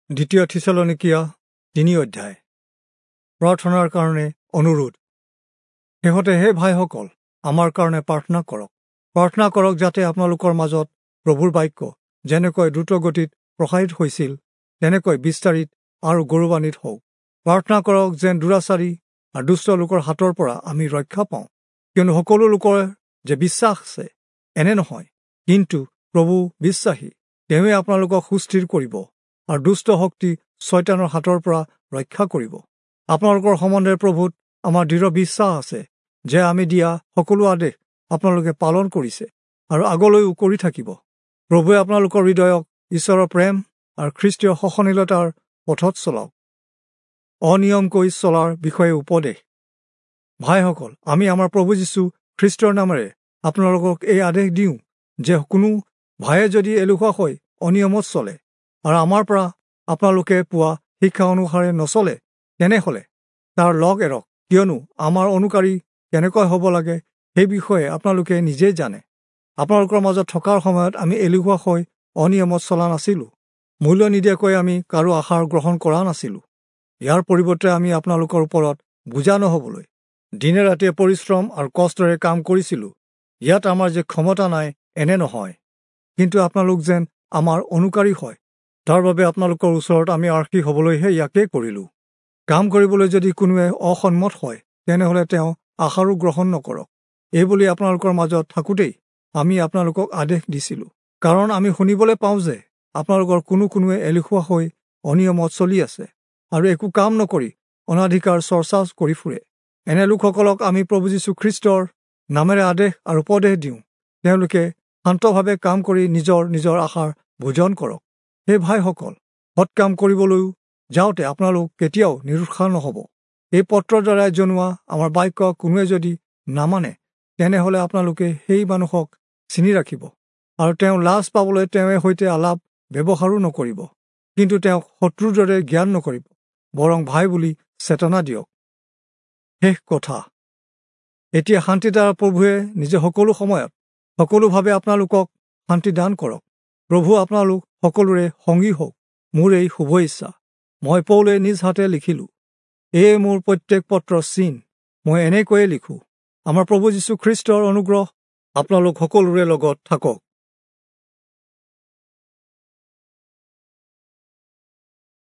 দ্বিতীয় থিছালনিকিয়া ৩ অধ্যায়। প্ৰাৰ্থনাৰ কাৰণে অনুৰোধ। শেহতে হে ভাইসকল, আমাৰ কাৰণে প্ৰাৰ্থনা কৰক। প্ৰাৰ্থনা কৰক যাতে আপোনালোকৰ মাজত প্ৰভুৰ বাক্য যেনেকৈ দ্ৰুতগতিত প্ৰসাৰিত হৈছিল তেনেকৈ বিস্তাৰিত আৰু গৌৰৱান্বিত হওক। প্ৰাৰ্থনা কৰক যেন দুৰাচাৰী আৰু দুষ্ট লোকৰ হাতৰ পৰা আমি ৰক্ষা পাওঁ, কিয়নো সকলো লোকৰ যে বিশ্বাস আছে এনে নহয়, কিন্তু প্ৰভু বিশ্বাসী, তেওঁৱে আপোনালোকক সুস্থিৰ কৰিব আৰু দুষ্ট শক্তি শয়তানৰ হাতৰ পৰা ৰক্ষা কৰিব। আপোনালোকৰ সম্বন্ধে প্ৰভুত আমাৰ দৃঢ় বিশ্বাস আছে যে আমি দিয়া সকলো আদেশ আপোনালোকে পালন কৰিছে আৰু আগলৈও কৰি থাকিব। প্ৰভুৱে আপোনালোকৰ হৃদয়ক ঈশ্বৰৰ প্ৰেম আৰু খ্ৰীষ্টীয় সহনশীলতাৰ পথত চলাওক। অনিয়মকৈ চলাৰ বিষয়ে উপদেশ। ভাইসকল, আমি আমাৰ প্ৰভু যীশু খ্ৰীষ্টৰ নামেৰে আপোনালোকক এই আদেশ দিওঁ যে কোনো ভাইয়ে যদি এলেহুৱা হৈ অনিয়মত চলে আৰু আমাৰ পৰা আপোনালোকে পোৱা শিক্ষা অনুসাৰে নচলে, তেনেহলে তাৰ লগ এৰক, কিয়নো আমাৰ অনুকাৰী কেনেকৈ হ'ব লাগে সেই বিষয়ে আপোনালোকে নিজেই জানে। আপোনালোকৰ মাজত থকাৰ সময়ত আমি এলেহুৱা হৈ অনিয়মত চলা নাছিলো। মূল্য নিদিয়াকৈ আমি কাৰো আহাৰ গ্ৰহণ কৰা নাছিলো। ইয়াৰ পৰিৱৰ্তে আমি আপোনালোকৰ ওপৰত বোজা নহবলৈ দিনে ৰাতিয়ে পৰিশ্ৰম আৰু কষ্টৰে কাম কৰিছিলো। ইয়াত আমাৰ যে ক্ষমতা নাই এনে নহয়, কিন্তু আপোনালোক যেন আমাৰ অনুকাৰী হয়, তাৰ বাবে আপোনালোকৰ ওচৰত আমি আৰ্শী হবলৈহে ইয়াকে কৰিলো। কাম কৰিবলৈ যদি কোনোৱে অসন্মত হয়, তেনেহলে তেওঁ আহাৰো গ্ৰহণ নকৰক। এইবুলি আপোনালোকৰ মাজত থাকোঁতেই আমি আপোনালোকক আদেশ দিছিলো, কাৰণ আমি শুনিবলৈ পাওঁ যে আপোনালোকৰ কোনোৱে এলেহুৱা হৈ অনিয়মত চলি আছে আৰু একো কাম নকৰি অনাধিকাৰ চৰ্চা কৰি ফুৰে। এনে লোকসকলক আমি প্ৰভু যীশু খ্ৰীষ্টৰ নামেৰে আদেশ আৰু উপদেশ দিওঁ, তেওঁলোকে শান্তভাৱে কাম কৰি নিজৰ আহাৰ ভোজন কৰক। সেই ভাইসকল, সৎ কাম কৰিবলৈও যাওঁতে আপোনালোক কেতিয়াও নিৰুৎসাহ নহব। এই পত্ৰৰ দ্বাৰাই জনোৱা আমাৰ বাক্য কোনোৱে যদি নামানে, তেনেহলে আপোনালোকে সেই মানুহক চিনি ৰাখিব আৰু তেওঁ লাজ পাবলৈ তেওঁৰ সৈতে আলাপ ব্যৱহাৰো নকৰিব, কিন্তু তেওঁক শত্ৰুৰ দৰে জ্ঞান নকৰিব, বৰং ভাই বুলি চেতনা দিয়ক। শেষ কথা। এতিয়া শান্তি দ্বাৰা প্ৰভুৱে নিজে সকলো সময়ত সকলোভাৱে আপোনালোকক শান্তি দান কৰক। প্ৰভু আপোনালোক সকলোৰে সংগী হওক, মোৰ এই শুভ ইচ্ছা। মই পৌলে নিজ হাতে লিখিলো। এয়ে মোৰ প্ৰত্যেক পত্ৰৰ চিন। মই এনেকৈয়ে লিখো। আমাৰ প্ৰভু যীশু খ্ৰীষ্টৰ অনুগ্ৰহ আপোনালোক সকলোৰে লগত থাকক।